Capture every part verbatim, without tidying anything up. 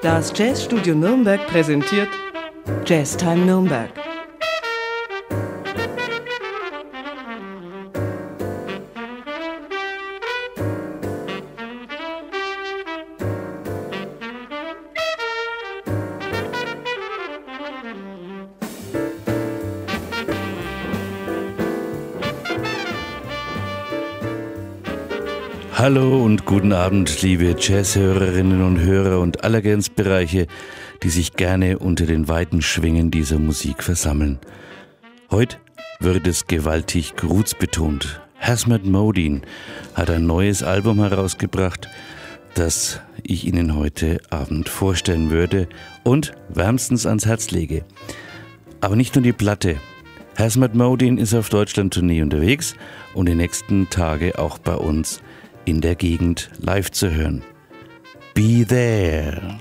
Das Jazzstudio Nürnberg präsentiert Jazztime Nürnberg. Hallo und guten Abend, liebe Jazzhörerinnen und Hörer und aller Grenzbereiche, die sich gerne unter den weiten Schwingen dieser Musik versammeln. Heute wird es gewaltig grußbetont. Hazmat Modine hat ein neues Album herausgebracht, das ich Ihnen heute Abend vorstellen würde und wärmstens ans Herz lege. Aber nicht nur die Platte. Hazmat Modine ist auf Deutschland-Tournee unterwegs und die nächsten Tage auch bei uns in der Gegend live zu hören. Be there!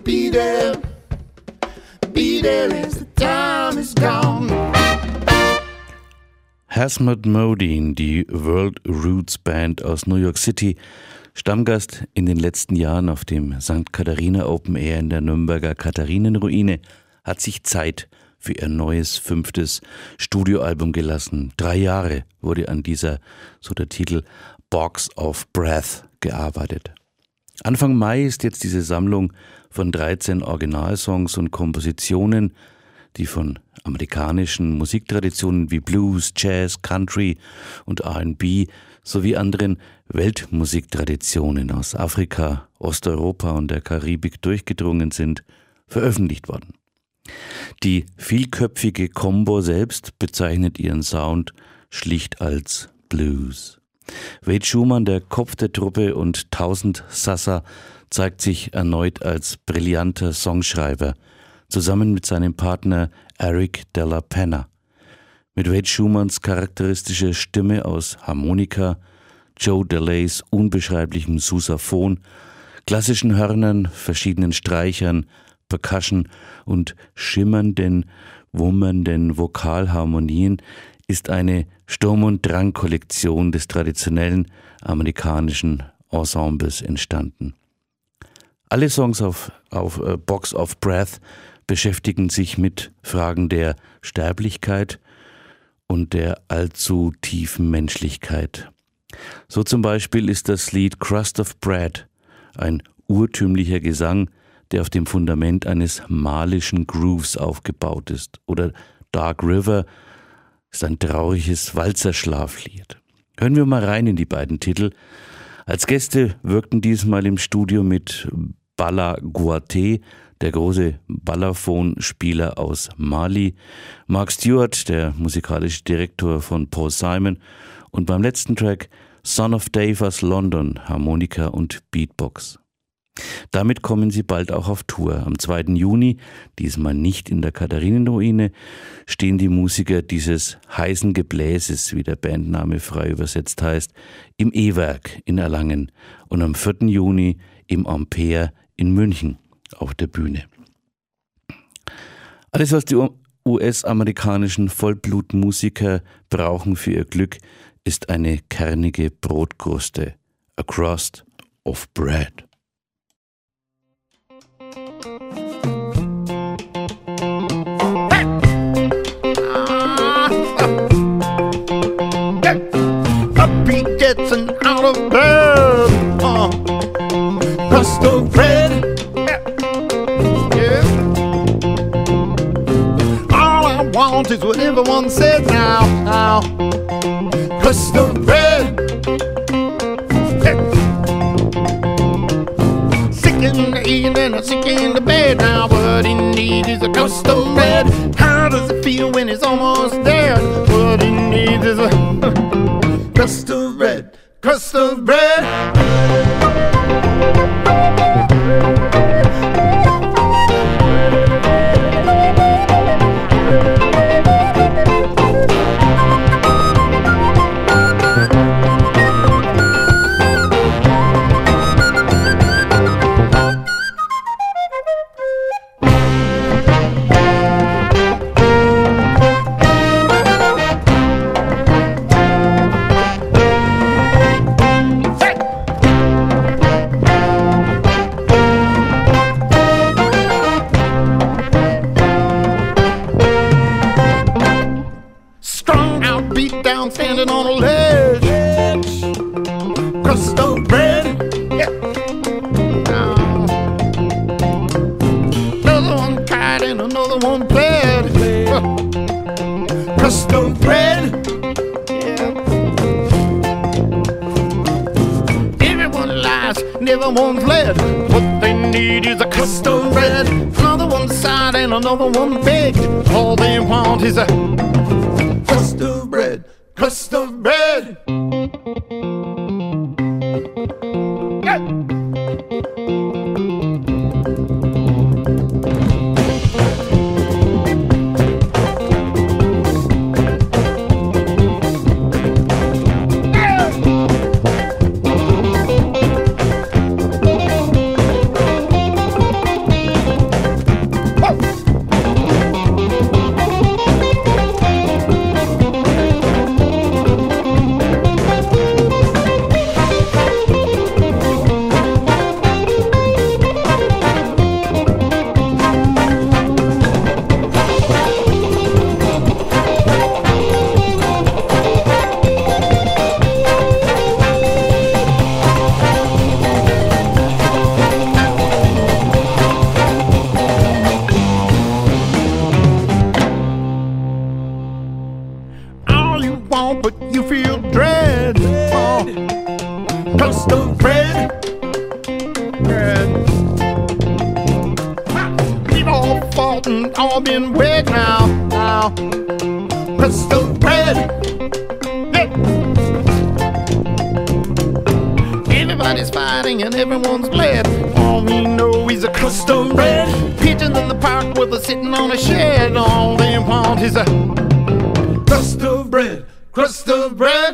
be there, be there as the time is gone. Hasmod Modine, die World Roots Band aus New York City, Stammgast in den letzten Jahren auf dem Sankt Katharina Open Air in der Nürnberger Katharinenruine, hat sich Zeit für ihr neues fünftes Studioalbum gelassen. Drei Jahre wurde an dieser, so der Titel, Box of Breath gearbeitet. Anfang Mai ist jetzt diese Sammlung von dreizehn Originalsongs und Kompositionen, die von amerikanischen Musiktraditionen wie Blues, Jazz, Country und R and B sowie anderen Weltmusiktraditionen aus Afrika, Osteuropa und der Karibik durchgedrungen sind, veröffentlicht worden. Die vielköpfige Combo selbst bezeichnet ihren Sound schlicht als Blues. Wade Schumann, der Kopf der Truppe und Tausend Sassa, zeigt sich erneut als brillanter Songschreiber, zusammen mit seinem Partner Eric Della Penna. Mit Wade Schumanns charakteristischer Stimme aus Harmonika, Joe Delays unbeschreiblichem Sousaphon, klassischen Hörnern, verschiedenen Streichern, Percussion und schimmernden, wummernden Vokalharmonien ist eine Sturm- und Drang-Kollektion des traditionellen amerikanischen Ensembles entstanden. Alle Songs auf, auf uh, Box of Breath beschäftigen sich mit Fragen der Sterblichkeit und der allzu tiefen Menschlichkeit. So zum Beispiel ist das Lied Crust of Bread ein urtümlicher Gesang, der auf dem Fundament eines malischen Grooves aufgebaut ist. Oder Dark River ist ein trauriges Walzerschlaflied. Hören wir mal rein in die beiden Titel. Als Gäste wirkten diesmal im Studio mit Bala Guaté, der große Balafon-Spieler aus Mali, Mark Stewart, der musikalische Direktor von Paul Simon, und beim letzten Track Son of Dave aus London, Harmonika und Beatbox. Damit kommen sie bald auch auf Tour. Am zweiten Juni, diesmal nicht in der Katharinenruine, stehen die Musiker dieses heißen Gebläses, wie der Bandname frei übersetzt heißt, im E-Werk in Erlangen und am vierten Juni im Ampere in München auf der Bühne. Alles, was die U S-amerikanischen Vollblutmusiker brauchen für ihr Glück, ist eine kernige Brotkruste, a crust of bread. Getting out of bed, uh, crust of bread, yeah. All I want is what everyone said now, now. Crust of bread, yeah. Sick in the evening and sick in the bed now. What he needs is a crust of bread. How does it feel when it's almost dead? What he needs is a crust of bread, crust of bread. Standing on a ledge, crust of bread, yeah. Now, another one cried and another one pled, crust of bread, yeah. Everyone lies, never one fled. What they need is a crust of bread. Another one sighed and another one begged. All they want is a crust of bread, crust of bread. Yeah. and all been wet now, now. Crust of bread. Hey. Everybody's fighting and everyone's bled. All we know is a crust of bread. Pigeons in the park with us sitting on a shed. All they want is a crust of bread, crust of bread.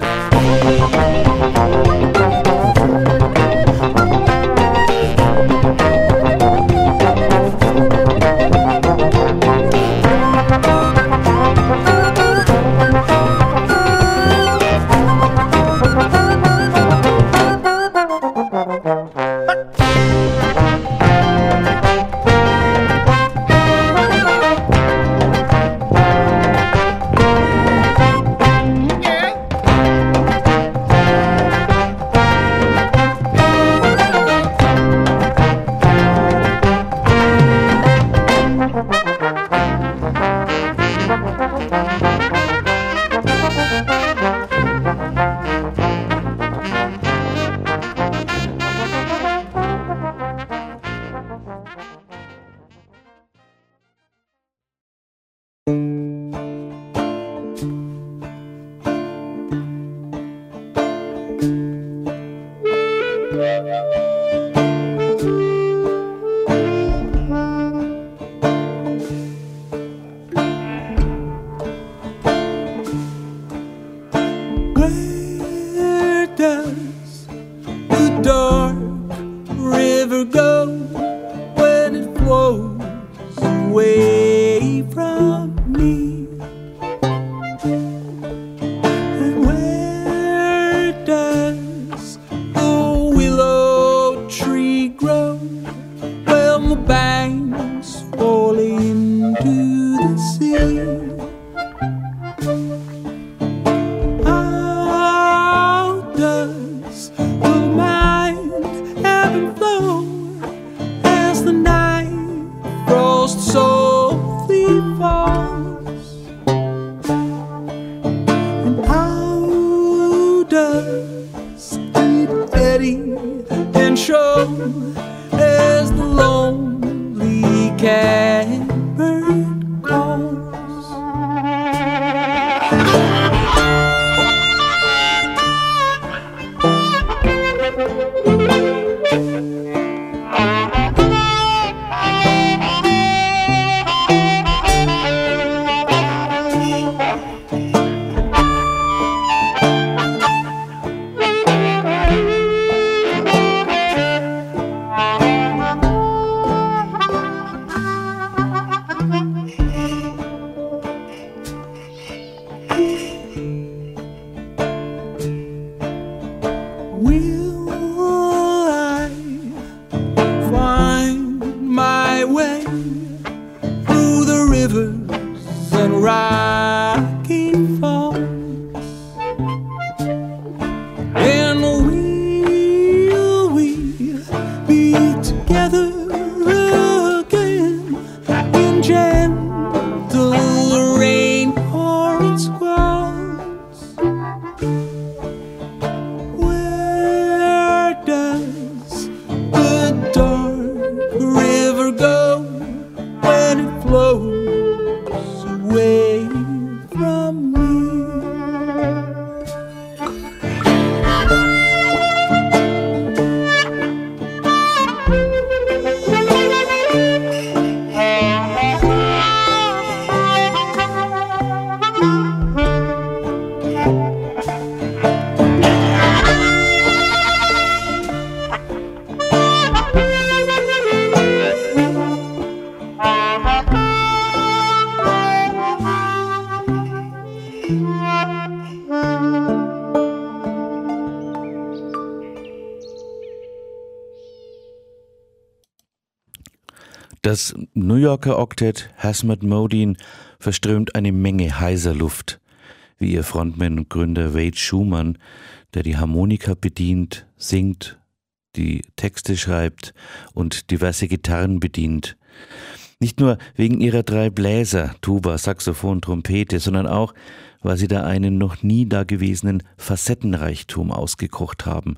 Das New Yorker Oktett Hazmat Modine verströmt eine Menge heiser Luft, wie ihr Frontman und Gründer Wade Schumann, der die Harmonika bedient, singt, die Texte schreibt und diverse Gitarren bedient. Nicht nur wegen ihrer drei Bläser, Tuba, Saxophon, Trompete, sondern auch, weil sie da einen noch nie dagewesenen Facettenreichtum ausgekocht haben.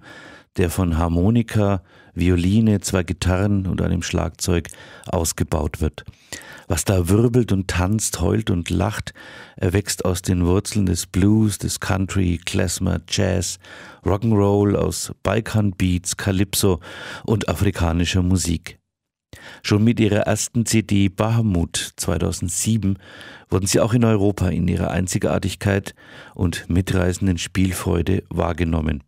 der von Harmonika, Violine, zwei Gitarren und einem Schlagzeug ausgebaut wird. Was da wirbelt und tanzt, heult und lacht, erwächst aus den Wurzeln des Blues, des Country, Klezmer, Jazz, Rock'n'Roll, aus Balkan-Beats, Calypso und afrikanischer Musik. Schon mit ihrer ersten C D Bahamut zweitausendsieben wurden sie auch in Europa in ihrer Einzigartigkeit und mitreißenden Spielfreude wahrgenommen.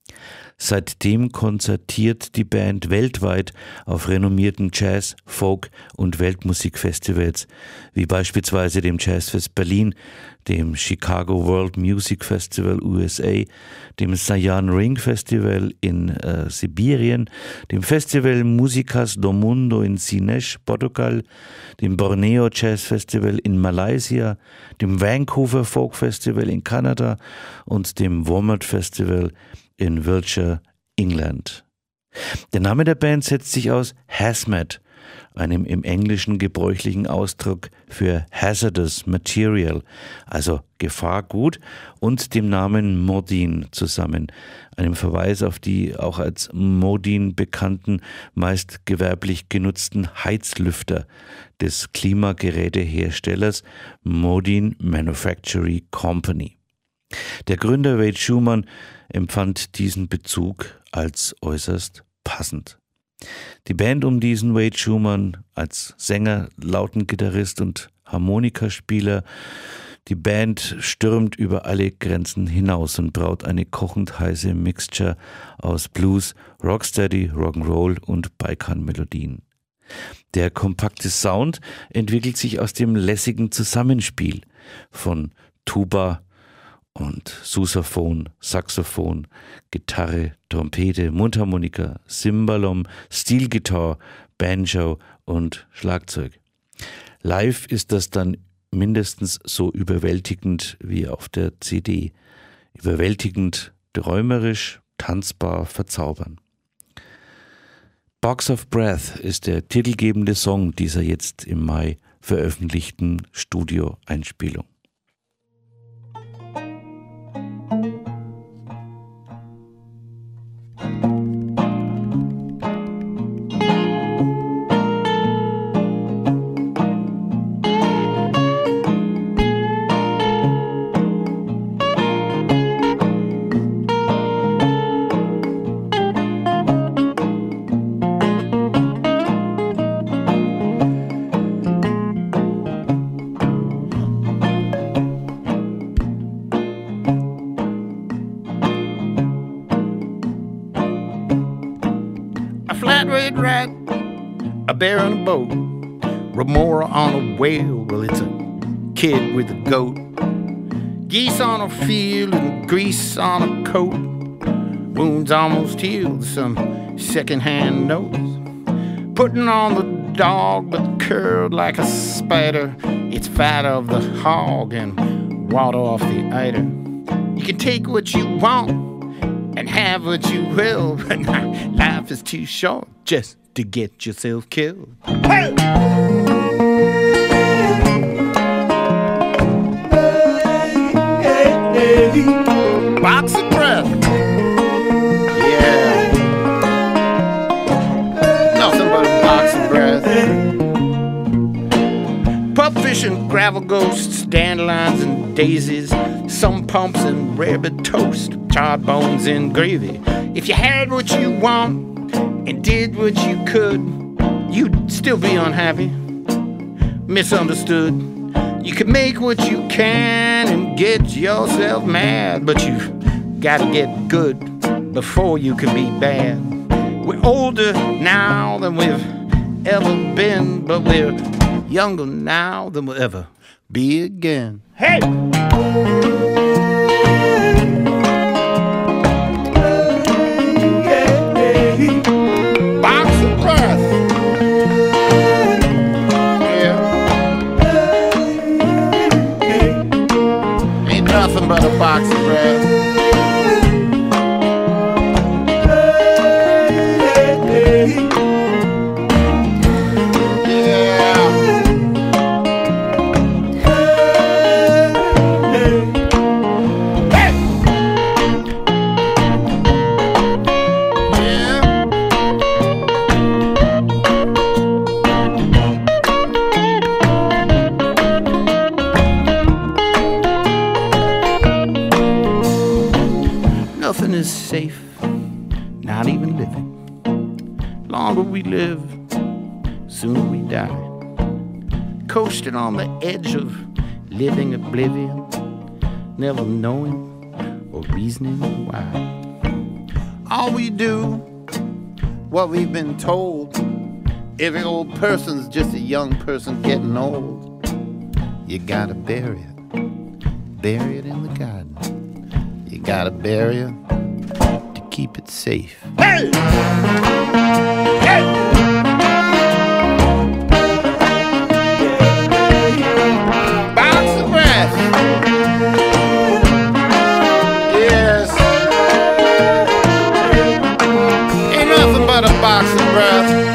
Seitdem konzertiert die Band weltweit auf renommierten Jazz-, Folk- und Weltmusikfestivals, wie beispielsweise dem Jazzfest Berlin, dem Chicago World Music Festival U S A, dem Sayan Ring Festival in äh, Sibirien, dem Festival Músicas do Mundo in Sines, Portugal, dem Borneo Jazz Festival in Malaysia, dem Vancouver Folk Festival in Kanada und dem Wommat Festival in Wiltshire, England. Der Name der Band setzt sich aus Hazmat, einem im Englischen gebräuchlichen Ausdruck für Hazardous Material, also Gefahrgut, und dem Namen Modin zusammen, einem Verweis auf die auch als Modin bekannten, meist gewerblich genutzten Heizlüfter des Klimageräteherstellers Modin Manufacturing Company. Der Gründer Wade Schumann empfand diesen Bezug als äußerst passend. Die Band um diesen Wade Schumann als Sänger, Lautengitarrist und Harmonikaspieler, die Band stürmt über alle Grenzen hinaus und braut eine kochend heiße Mixture aus Blues, Rocksteady, Rock'n'Roll und Balkan-Melodien. Der kompakte Sound entwickelt sich aus dem lässigen Zusammenspiel von Tuba und Sousaphon, Saxophon, Gitarre, Trompete, Mundharmonika, Cimbalom, Steelgitarre, Banjo und Schlagzeug. Live ist das dann mindestens so überwältigend wie auf der C D. Überwältigend, träumerisch, tanzbar, verzaubernd. Box of Breath ist der titelgebende Song dieser jetzt im Mai veröffentlichten Studio-Einspielung. Bear on a boat, remora on a whale, well it's a kid with a goat. Geese on a field and grease on a coat, wounds almost healed, some second-hand notes. Putting on the dog but curled like a spider, it's fat of the hog and water off the eider. You can take what you want and have what you will, but life is too short just to get yourself killed. Hey! Hey, hey, hey. Box of breath. Yeah. Nothing but a box of breath. Pupfish and gravel ghosts, dandelions and daisies, some pumps and rarebit toast, charred bones and gravy. If you had what you want and did what you could, you'd still be unhappy, misunderstood. You can make what you can and get yourself mad, but you've gotta get good before you can be bad. We're older now than we've ever been, but we're younger now than we'll ever be again. Hey! Nothing but a box of breath. is safe, not even living. Longer we live, sooner we die. Coasting on the edge of living oblivion, never knowing or reasoning why. All we do, what we've been told, every old person's just a young person getting old. You gotta bury it, bury it in the garden. You gotta bury it to keep it safe. Hey! Hey! Box of breath. Yes. Ain't nothing but a box of breath.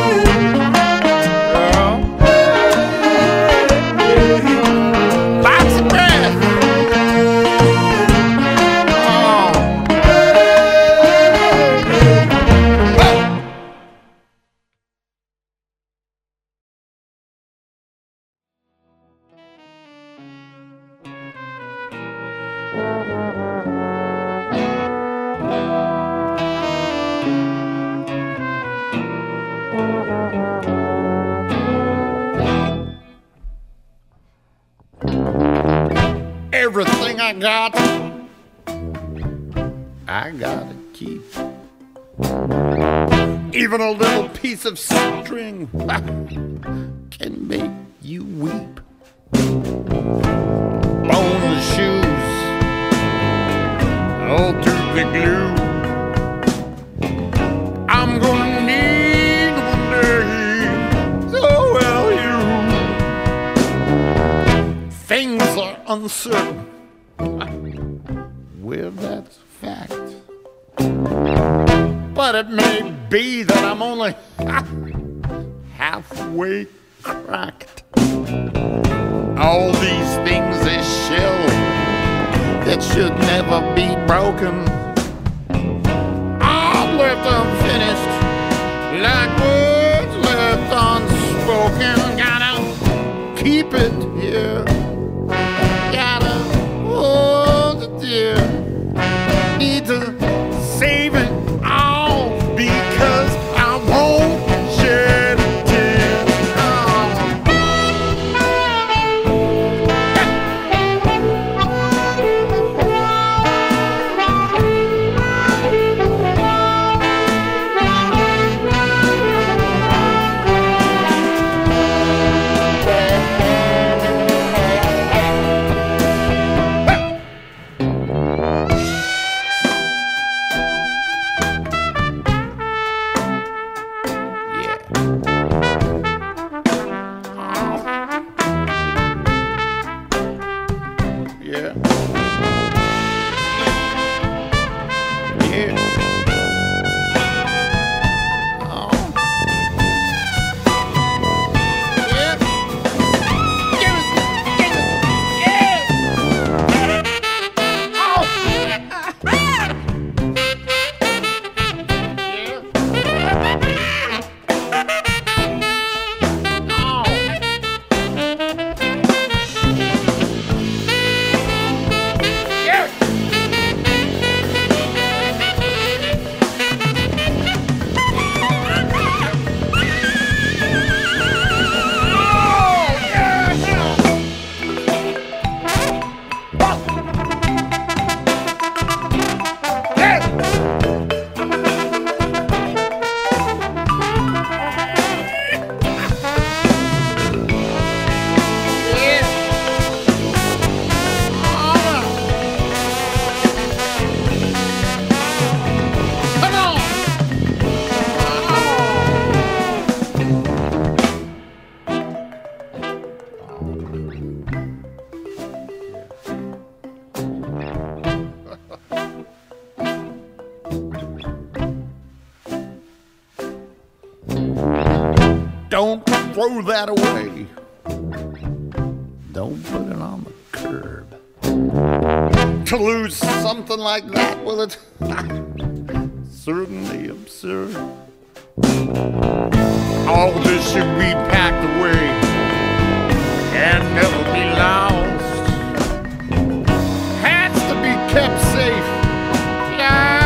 Everything I got, I gotta keep. Even a little piece of string can make you weep. Bone shoes, all through the glue. I'm gonna need one day, so will you. Things are uncertain. Well, that's a fact. But it may be that I'm only halfway cracked. All these things is shell that should never be broken. I'm left unfinished, like words left unspoken. Gotta keep it here. Gotta hold it dear. Need to save it all because I won't shed a tear. Don't throw that away. Don't put it on the curb. To lose something like that, well, it's certainly absurd. All this should be packed away and never be lost. Has to be kept safe. Yeah.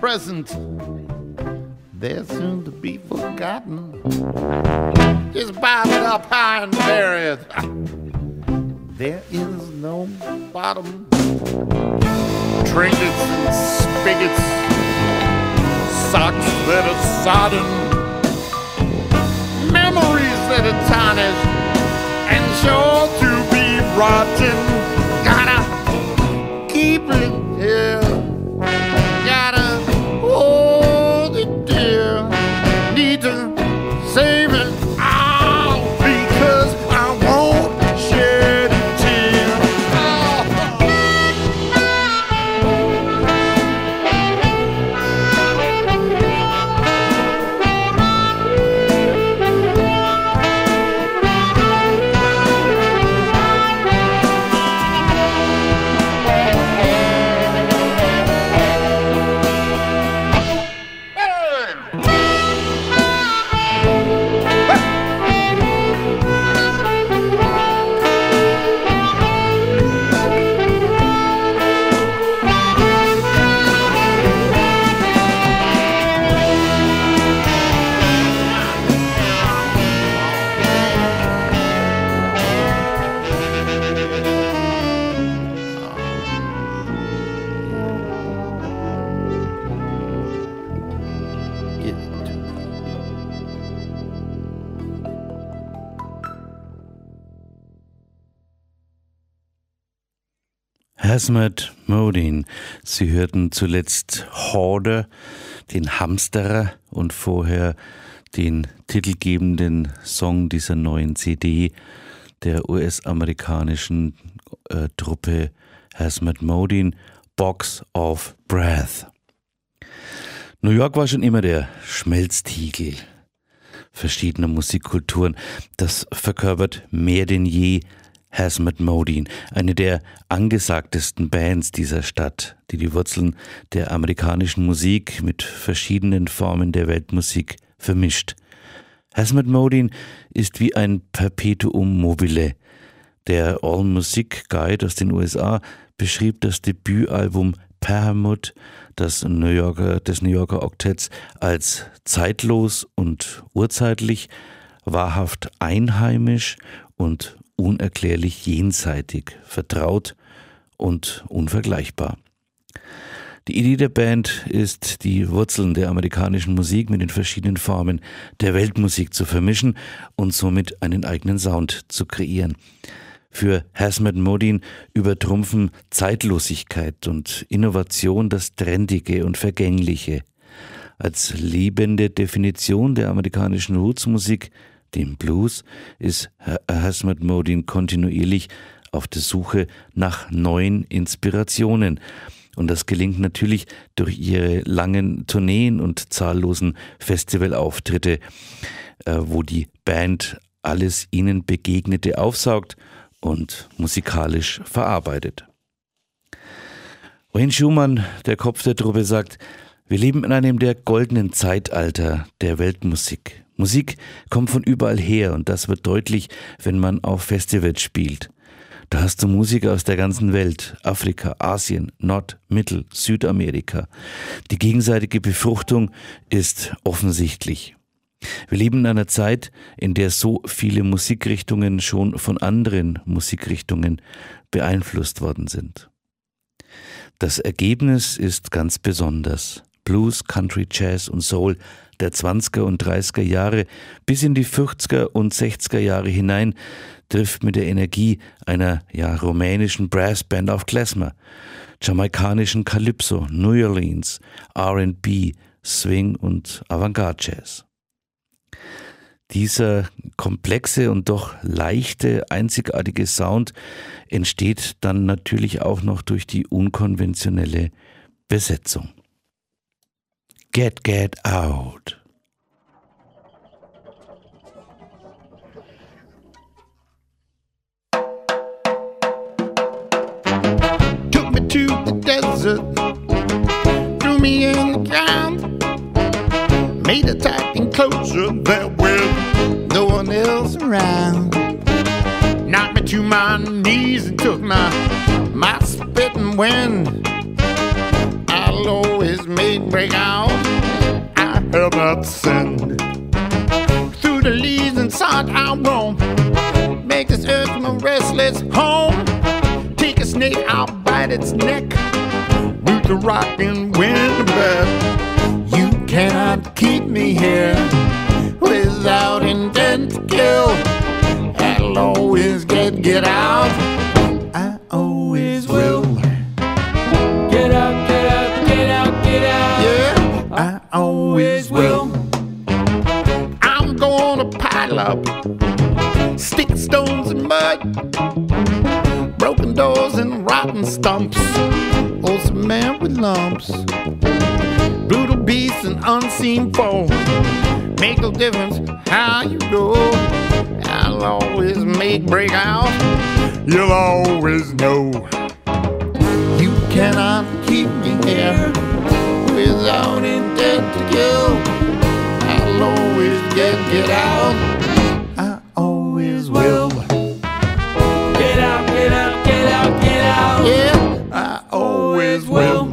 present, they're soon to be forgotten. Just bob it up high and bury it. There is no bottom. Trinkets and spigots, socks that are sodden, memories that are tarnished and sure to be rotten. Gotta keep it here, gotta hold it dear, need to save it all because I won't shed a tear. Hazmat Modine. Sie hörten zuletzt Hoarder, den Hamsterer, und vorher den titelgebenden Song dieser neuen C D der U S-amerikanischen äh, Truppe Hazmat Modine, Box of Breath. New York war schon immer der Schmelztiegel verschiedener Musikkulturen. Das verkörpert mehr denn je Hazmat Modine, eine der angesagtesten Bands dieser Stadt, die die Wurzeln der amerikanischen Musik mit verschiedenen Formen der Weltmusik vermischt. Hazmat Modine ist wie ein Perpetuum mobile. Der All Music Guide aus den U S A beschrieb das Debütalbum Perhamut, das New Yorker, des New Yorker Oktetts, als zeitlos und urzeitlich, wahrhaft einheimisch und unerklärlich jenseitig, vertraut und unvergleichbar. Die Idee der Band ist, die Wurzeln der amerikanischen Musik mit den verschiedenen Formen der Weltmusik zu vermischen und somit einen eigenen Sound zu kreieren. Für Hazmat Modine übertrumpfen Zeitlosigkeit und Innovation das Trendige und Vergängliche. Als lebende Definition der amerikanischen Rootsmusik, dem Blues, ist Hazmat Modine kontinuierlich auf der Suche nach neuen Inspirationen. Und das gelingt natürlich durch ihre langen Tourneen und zahllosen Festivalauftritte, wo die Band alles ihnen Begegnete aufsaugt und musikalisch verarbeitet. Wayne Schumann, der Kopf der Truppe, sagt: Wir leben in einem der goldenen Zeitalter der Weltmusik. Musik kommt von überall her und das wird deutlich, wenn man auf Festivals spielt. Da hast du Musiker aus der ganzen Welt, Afrika, Asien, Nord-, Mittel-, Südamerika. Die gegenseitige Befruchtung ist offensichtlich. Wir leben in einer Zeit, in der so viele Musikrichtungen schon von anderen Musikrichtungen beeinflusst worden sind. Das Ergebnis ist ganz besonders. Blues, Country, Jazz und Soul der zwanziger und dreißiger Jahre bis in die vierziger und sechziger Jahre hinein trifft mit der Energie einer ja, rumänischen Brassband auf Klezmer, jamaikanischen Calypso, New Orleans, R and B, Swing und Avantgarde-Jazz. Dieser komplexe und doch leichte, einzigartige Sound entsteht dann natürlich auch noch durch die unkonventionelle Besetzung. Get, get out. Took me to the desert, threw me in the ground, made a tight enclosure there with no one else around. Knocked me to my knees and took my, my spit and wind. I'll always always make break out. I have not sinned. Through the leaves and sod I'll roam. Make this earth my restless home. Take a snake, I'll bite its neck. Root the rock and win the bet. You cannot keep me here without intent to kill. I'll always get, get out. I always will. Get out, get out, get out, get out. Yeah, I always will. I'm gonna pile up stick, stones, and mud, broken doors and rotten stumps, old cement with lumps, brutal beasts and unseen foe. Make no difference how you go. I'll always make break out. You'll always know. You cannot keep me here without intent to kill. I'll always get, get out. I always will. Get out, get out, get out, get out. Yeah, I always will.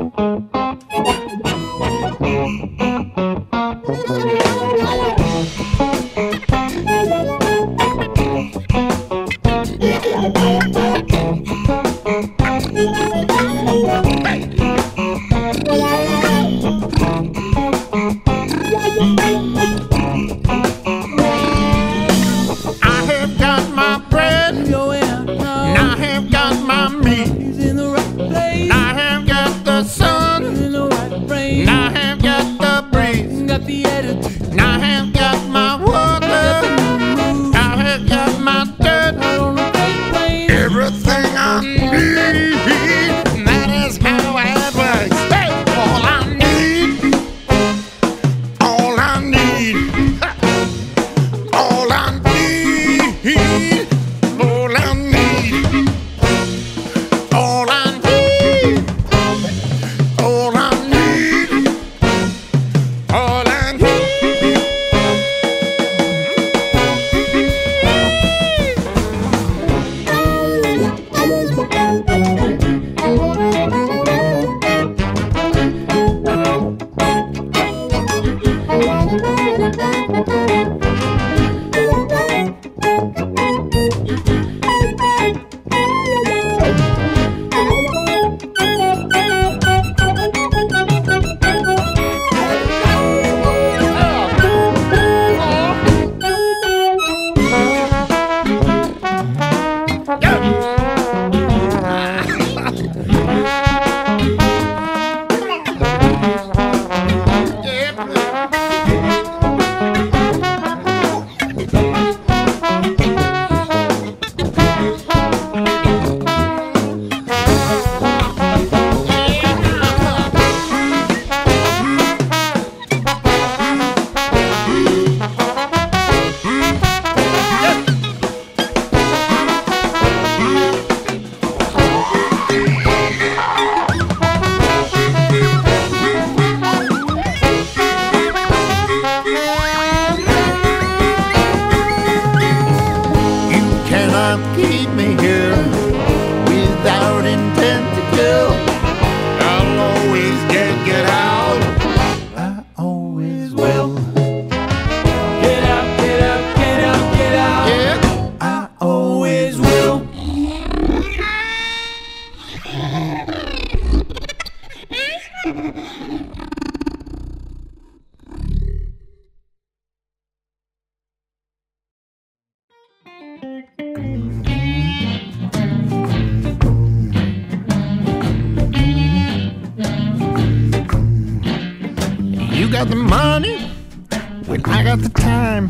You got the money, well I got the time.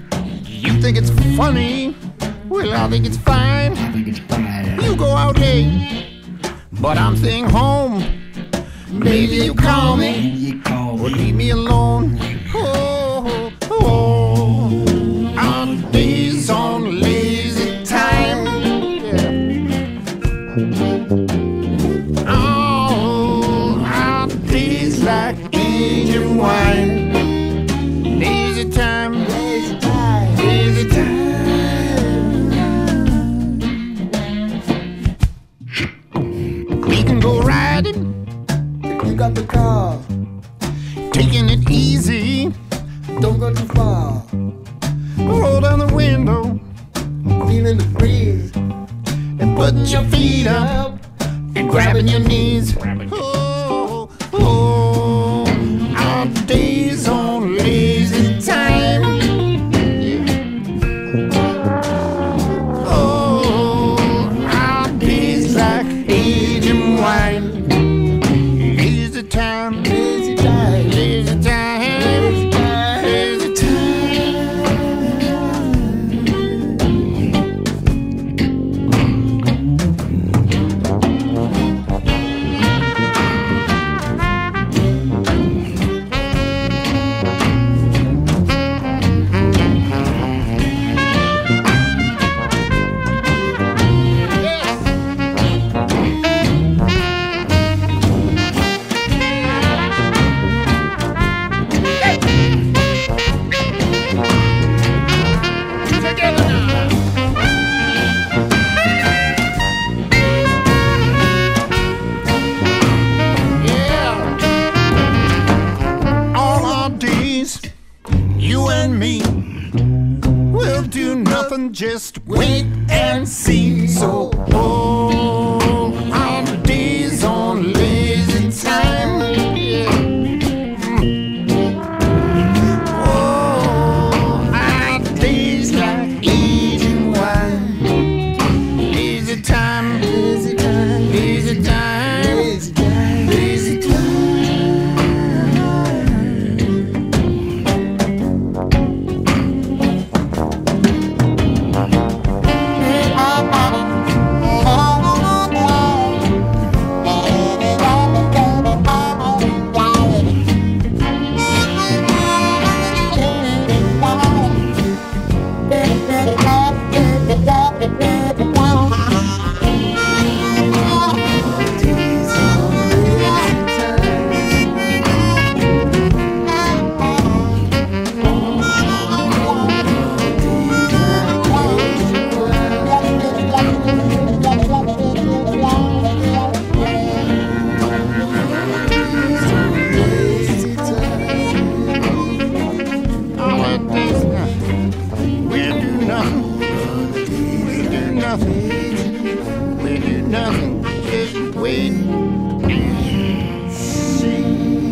You think it's funny, well I think it's fine. I think it's fine. You go out late, but I'm staying home. Maybe you call me, or leave me alone. Oh, oh, on days on lazy time. Oh, on days like aging wine. Lazy time, lazy time, lazy time. We can go riding you got the car. Taking it easy. Don't go too far. Roll down the window. Feeling the breeze. And putting your feet up. And grabbing your knees. Oh, oh, our days on lazy time. Oh, our days like aging wine. Lazy time, Lazy time. lazy time, lazy time, lazy time. Together now. Yeah. All our days, you and me, we'll do nothing, just wait and see. So, oh, our days on lazy time. Yeah. Oh, our days like aging wine. Lazy time, Lazy time. lazy time, Lazy time. lazy time. All our days now, we'll do nothing. We'll do nothing. We'll do nothing. Just wait and see.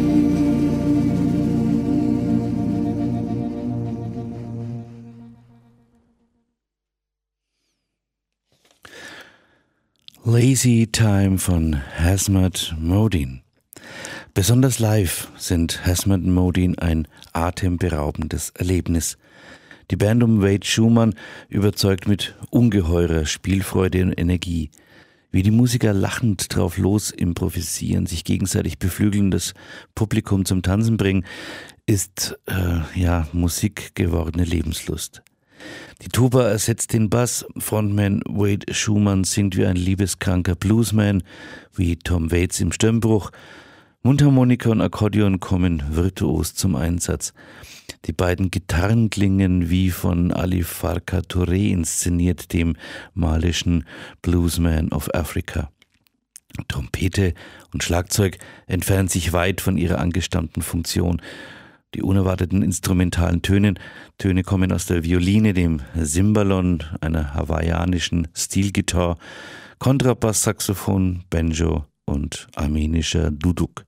Lazy Time von Hazmat Modine. Besonders live sind Hazmat Modine ein atemberaubendes Erlebnis. Die Band um Wade Schumann überzeugt mit ungeheurer Spielfreude und Energie. Wie die Musiker lachend drauf los improvisieren, sich gegenseitig beflügeln, das Publikum zum Tanzen bringen, ist äh, ja Musik gewordene Lebenslust. Die Tuba ersetzt den Bass, Frontman Wade Schumann singt wie ein liebeskranker Bluesman, wie Tom Waits im Stimmbruch. Mundharmonika und Akkordeon kommen virtuos zum Einsatz. Die beiden Gitarren klingen wie von Ali Farka Touré inszeniert, dem malischen Bluesman of Africa. Trompete und Schlagzeug entfernen sich weit von ihrer angestammten Funktion. Die unerwarteten instrumentalen Töne, Töne kommen aus der Violine, dem Cimbalom, einer hawaiianischen Steelgitarre, Kontrabass, Saxophon, Banjo und armenischer Duduk.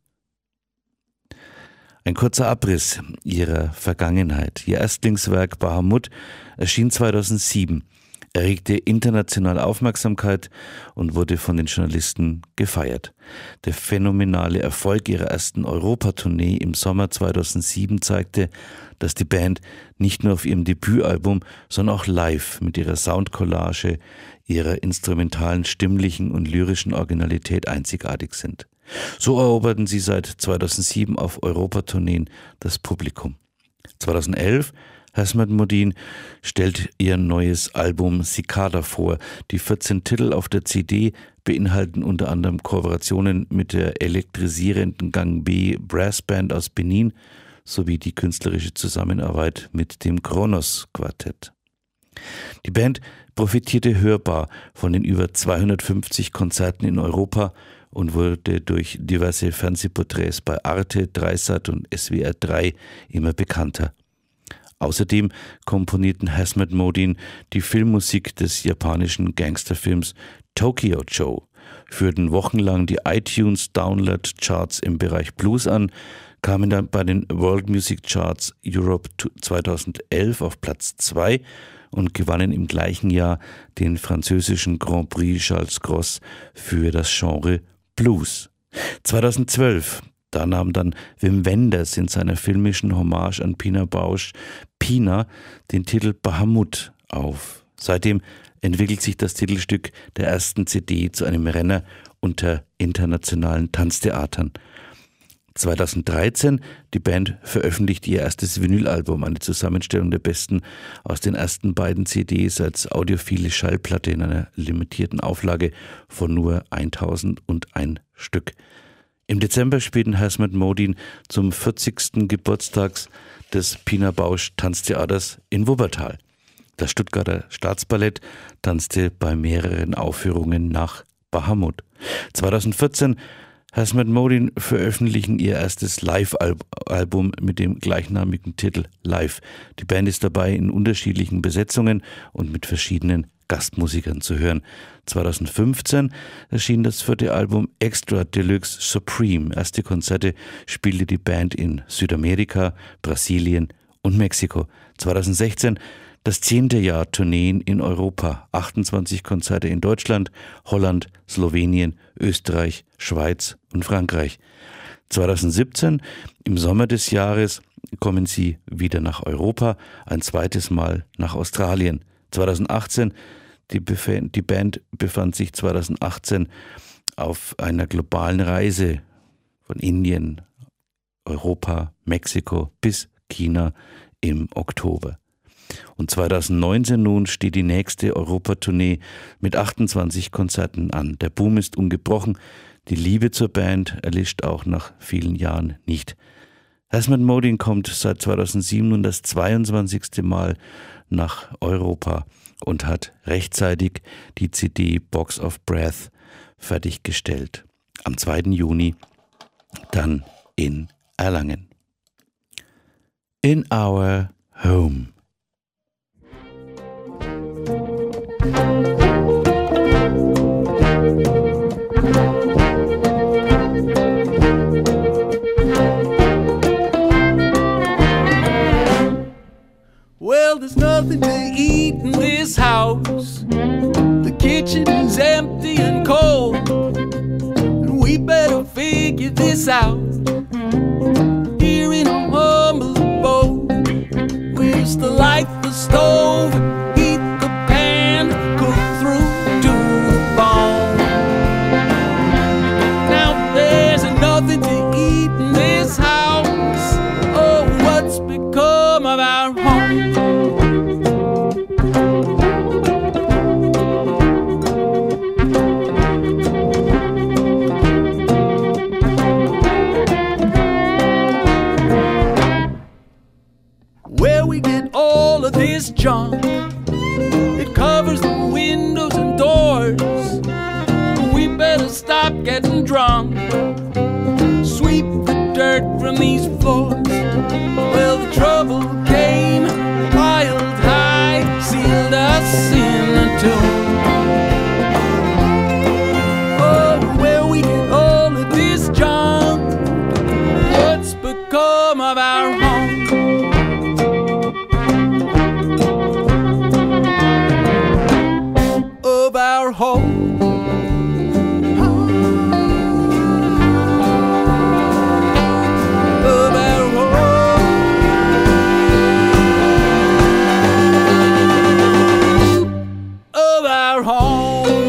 Ein kurzer Abriss ihrer Vergangenheit. Ihr Erstlingswerk Bahamut erschien zweitausendsieben, erregte internationale Aufmerksamkeit und wurde von den Journalisten gefeiert. Der phänomenale Erfolg ihrer ersten Europatournee im Sommer zweitausendsieben zeigte, dass die Band nicht nur auf ihrem Debütalbum, sondern auch live mit ihrer Soundcollage, ihrer instrumentalen, stimmlichen und lyrischen Originalität einzigartig sind. So eroberten sie seit zweitausendsieben auf Europatourneen das Publikum. zweitausendelf Hazmat Modine stellt ihr neues Album Cicada vor. Die vierzehn Titel auf der C D beinhalten unter anderem Kooperationen mit der elektrisierenden Gang B Brassband aus Benin sowie die künstlerische Zusammenarbeit mit dem Kronos Quartett. Die Band profitierte hörbar von den über zweihundertfünfzig Konzerten in Europa und wurde durch diverse Fernsehporträts bei Arte, Dreisat und S W R drei immer bekannter. Außerdem komponierten Hazmat Modin die Filmmusik des japanischen Gangsterfilms Tokyo Joe, führten wochenlang die iTunes Download Charts im Bereich Blues an, kamen dann bei den World Music Charts Europe zweitausendelf auf Platz zwei und gewannen im gleichen Jahr den französischen Grand Prix Charles Cros für das Genre Blues. zweitausendzwölf, da nahm dann Wim Wenders in seiner filmischen Hommage an Pina Bausch Pina den Titel Bahamut auf. Seitdem entwickelt sich das Titelstück der ersten C D zu einem Renner unter internationalen Tanztheatern. zweitausenddreizehn, die Band veröffentlicht ihr erstes Vinylalbum, eine Zusammenstellung der besten aus den ersten beiden C Ds als audiophile Schallplatte in einer limitierten Auflage von nur eintausendeins Stück. Im Dezember spielten Hazmat Modin zum vierzigsten Geburtstags des Pina Bausch Tanztheaters in Wuppertal. Das Stuttgarter Staatsballett tanzte bei mehreren Aufführungen nach Bahamut. zweitausendvierzehn Hazmat Modin veröffentlichen ihr erstes Live-Album mit dem gleichnamigen Titel Live. Die Band ist dabei in unterschiedlichen Besetzungen und mit verschiedenen Gastmusikern zu hören. zweitausendfünfzehn erschien das vierte Album Extra Deluxe Supreme. Erste Konzerte spielte die Band in Südamerika, Brasilien und Mexiko. zweitausendsechzehn das zehnte Jahr Tourneen in Europa, achtundzwanzig Konzerte in Deutschland, Holland, Slowenien, Österreich, Schweiz und Frankreich. zweitausendsiebzehn, im Sommer des Jahres, kommen sie wieder nach Europa, ein zweites Mal nach Australien. zweitausendachtzehn, die, Bef- die Band befand sich zweitausendachtzehn auf einer globalen Reise von Indien, Europa, Mexiko bis China im Oktober. Und zweitausendneunzehn nun steht die nächste Europatournee mit achtundzwanzig Konzerten an. Der Boom ist ungebrochen, die Liebe zur Band erlischt auch nach vielen Jahren nicht. Hazmat Modin kommt seit zweitausendsieben nun das zweiundzwanzigste Mal nach Europa und hat rechtzeitig die C D Box of Breath fertiggestellt. Am zweiten Juni dann in Erlangen. In Our Home. Well, there's nothing to eat in this house. The kitchen's empty and cold, and we better figure this out. Here in a humble abode, where's the light, the stove, heat the pan, cook through to the bone. Now there's nothing to eat in this house. Oh, what's become of our home? Where we get all of this junk, it covers the windows and doors. We better stop getting drunk, sweep the dirt from these floors. Well, the trouble came piled high, sealed us in a tomb. Oh, where we get all of this junk, what's become of our home? Of our home. Of our home. Of our home.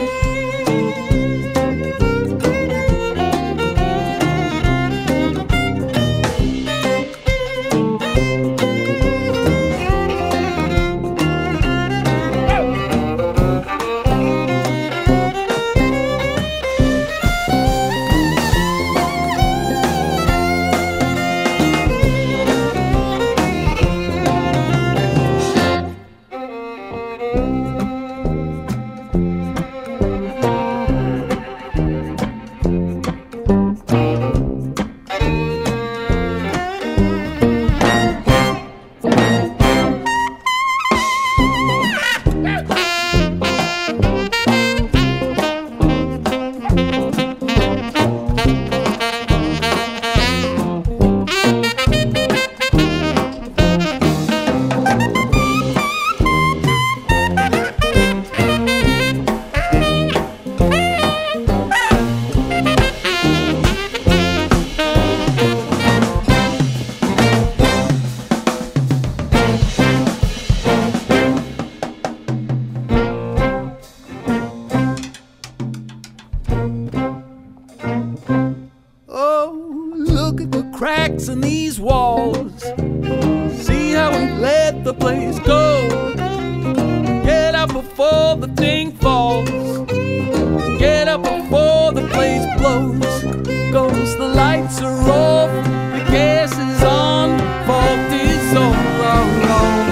walls. See how we let the place go. Get up before the thing falls. Get up before the place blows. Goes, the lights are off, the gas is on, fault is all alone.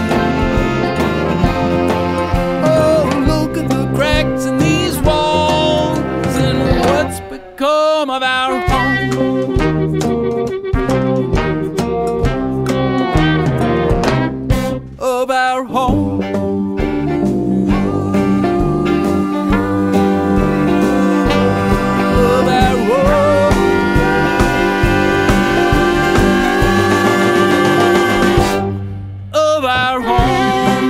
Oh, look at the cracks in these walls, and what's become of our home. Of our home. Of our home. Of our home.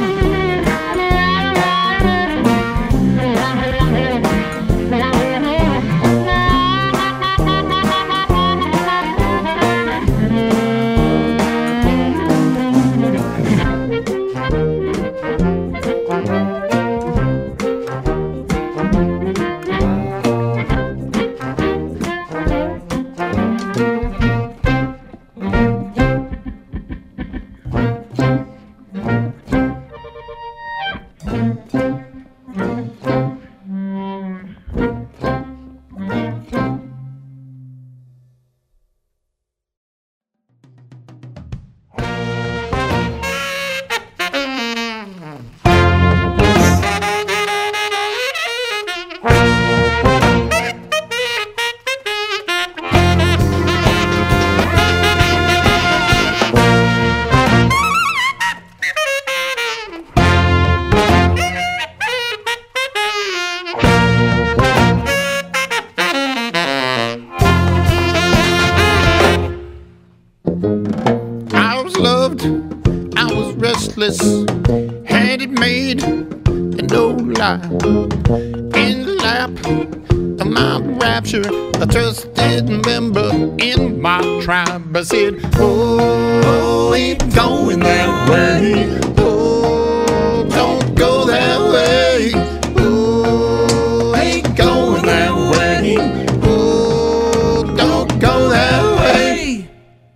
I was loved, I was restless, had it made, and no lie. In the lap of my rapture, a trusted member in my tribe. I said, oh, ain't going that way. Oh, don't go that way. Oh, ain't going that way. Oh, don't go that way.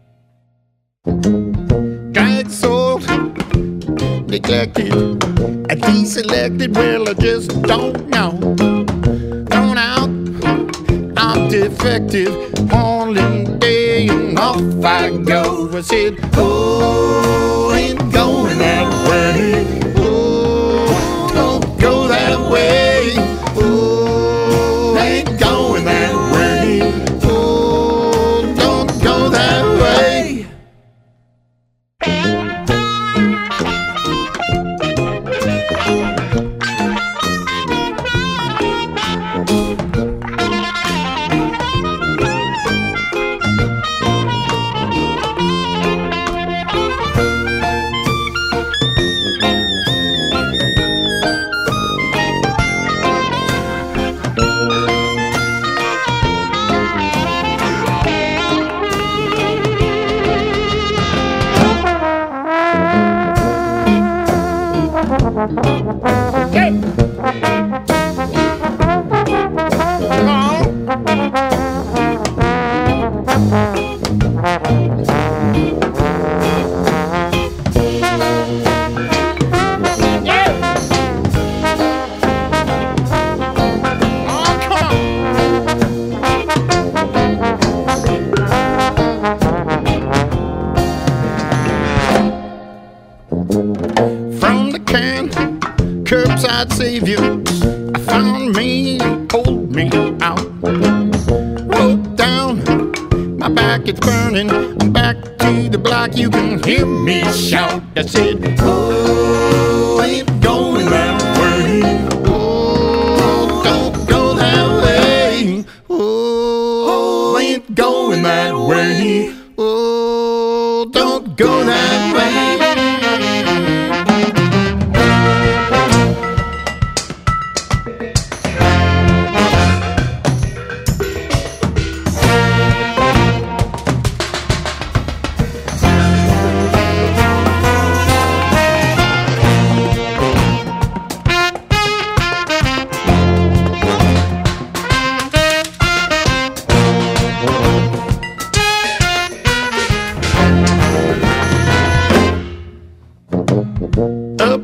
Dragged, sold, neglected, I deselected, well I just don't know. Thrown out, I'm defective, hauling day and off I go. I said, oh, ain't going that way. Oh, don't go that way. Oh, ain't going that way. Oh, don't go that way. From the can, curbside savior, I found me and pulled me out. Broke down, my back is burning, I'm back to the block, you can hear me shout. I said, oh, ain't going that way. Oh, don't go that way. Oh, ain't going that way. Oh, don't go that way.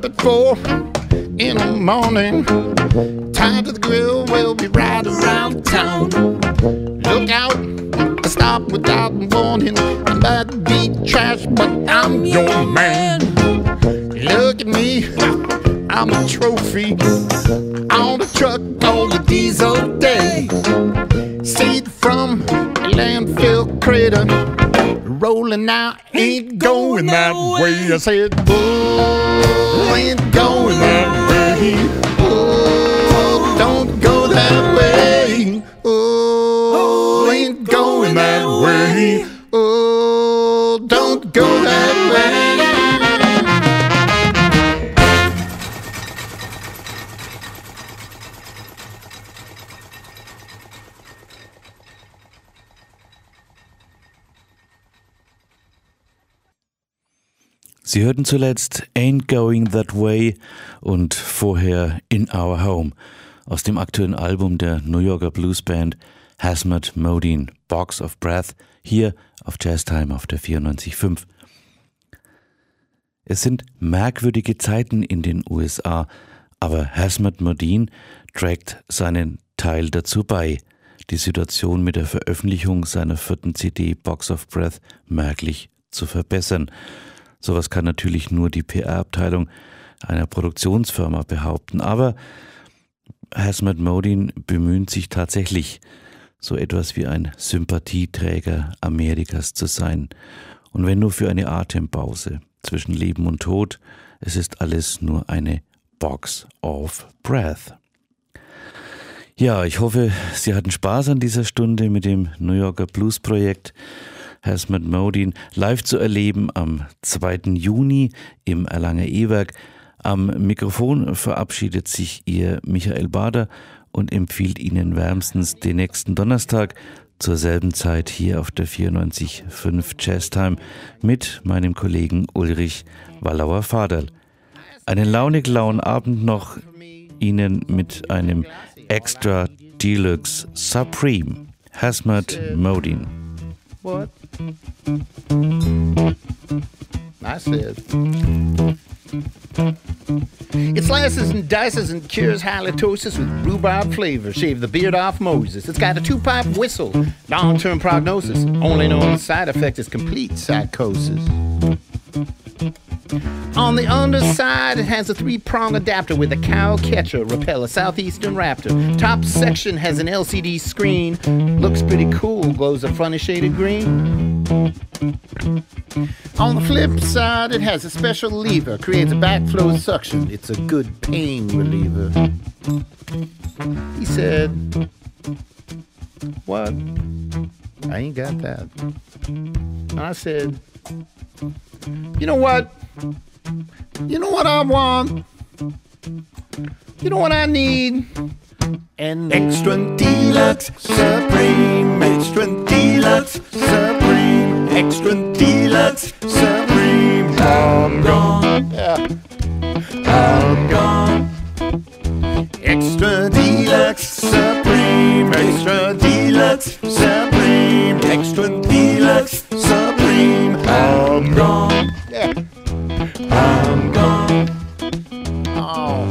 up at four in the morning. Tied to the grill, we'll be right around town. Look out, I stop without warning. I might be trash, but I'm your man. Look at me, I'm a trophy on the truck all the diesel day. Seed from a landfill crater, rolling out, ain't going that way. I said, oh, ain't going that way. Oh, don't go that way. Oh, ain't going that way. Oh, don't go that way. Sie hörten zuletzt Ain't Going That Way und vorher In Our Home aus dem aktuellen Album der New Yorker Bluesband Hazmat Modine, Box of Breath, hier auf Jazztime auf der vierundneunzig Komma fünf. Es sind merkwürdige Zeiten in den U S A, aber Hazmat Modine trägt seinen Teil dazu bei, die Situation mit der Veröffentlichung seiner vierten C D Box of Breath merklich zu verbessern. Sowas kann natürlich nur die P R-Abteilung einer Produktionsfirma behaupten, aber Hazmat Modine bemüht sich tatsächlich, so etwas wie ein Sympathieträger Amerikas zu sein. Und wenn nur für eine Atempause zwischen Leben und Tod, es ist alles nur eine Box of Breath. Ja, ich hoffe, Sie hatten Spaß an dieser Stunde mit dem New Yorker Blues Projekt. Hazmat Modine live zu erleben am zweiten Juni im Erlanger E-Werk. Am Mikrofon verabschiedet sich Ihr Michael Bader und empfiehlt Ihnen wärmstens den nächsten Donnerstag zur selben Zeit hier auf der vierundneunzig Komma fünf Jazztime mit meinem Kollegen Ulrich Wallauer-Vaderl. Einen launig lauen Abend noch Ihnen mit einem Extra Deluxe Supreme Hazmat Modine. What? I said, it slices and dices and cures halitosis with rhubarb flavor. Shave the beard off Moses. It's got a two-pipe whistle. Long-term prognosis. Only known side effect is complete psychosis. On the underside, it has a three-prong adapter with a cow catcher, repel a southeastern raptor. Top section has an L C D screen. Looks pretty cool, glows a funny shaded green. On the flip side, it has a special lever, creates a backflow suction. It's a good pain reliever. He said, what? I ain't got that. And I said, you know what? You know what I want? You know what I need? An extra deluxe supreme, extra deluxe supreme, extra deluxe supreme. I'm gone, yeah. I'm gone. Extra deluxe supreme, extra deluxe supreme, extra deluxe supreme. I'm gone, yeah. I'm gone. Oh.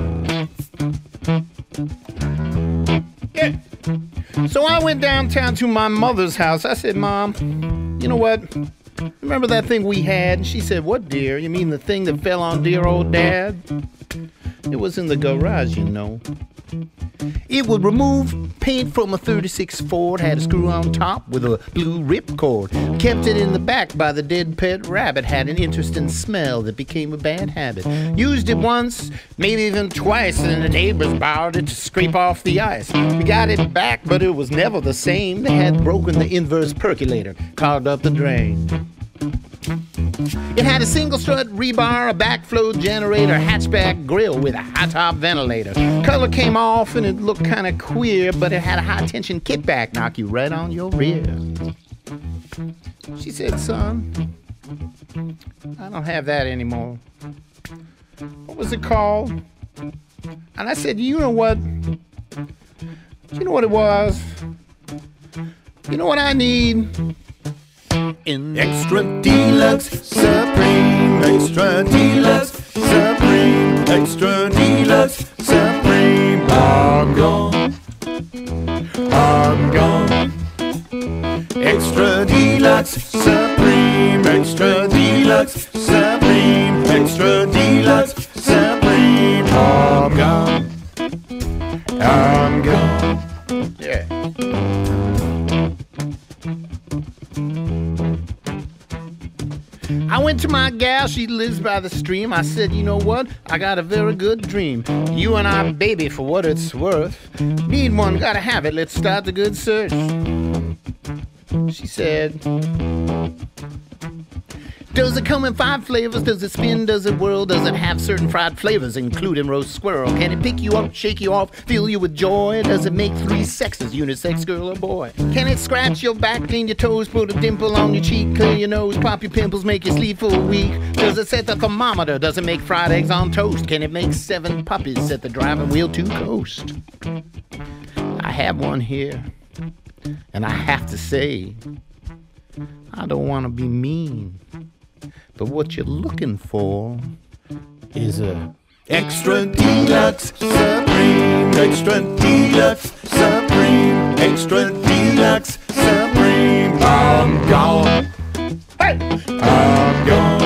Yeah. So I went downtown to my mother's house. I said, Mom, you know what? Remember that thing we had? She said, what, dear? You mean the thing that fell on dear old Dad? It was in the garage, you know. It would remove paint from a thirty-six Ford, had a screw on top with a blue ripcord. Kept it in the back by the dead pet rabbit, had an interesting smell that became a bad habit. Used it once, maybe even twice, and the neighbors borrowed it to scrape off the ice. We got it back, but it was never the same. They had broken the inverse percolator, clogged up the drain. It had a single strut rebar, a backflow generator, hatchback grill with a high top ventilator. Color came off and it looked kind of queer, but it had a high tension kickback, knock you right on your rear. She said, son, I don't have that anymore. What was it called? And I said, you know what? You know what it was? You know what I need? An extra deluxe supreme, extra deluxe supreme. extra deluxe, supreme. I'm gone, I'm gone. Extra deluxe, supreme, extra deluxe, supreme, extra deluxe, supreme. I'm gone, I'm gone. Yeah. I went to my gal, she lives by the stream. I said, you know what? I got a very good dream. You and I, baby, for what it's worth. Need one, gotta have it. Let's start the good search. She said, does it come in five flavors? Does it spin? Does it whirl? Does it have certain fried flavors, including roast squirrel? Can it pick you up, shake you off, fill you with joy? Does it make three sexes, unisex, girl or boy? Can it scratch your back, clean your toes, put a dimple on your cheek, clear your nose, pop your pimples, make you sleep for a week? Does it set the thermometer? Does it make fried eggs on toast? Can it make seven puppies set the driving wheel to coast? I have one here, and I have to say, I don't want to be mean, but what you're looking for is a extra deluxe, supreme, extra deluxe, supreme, extra deluxe, supreme. I'm gone, hey, I'm gone.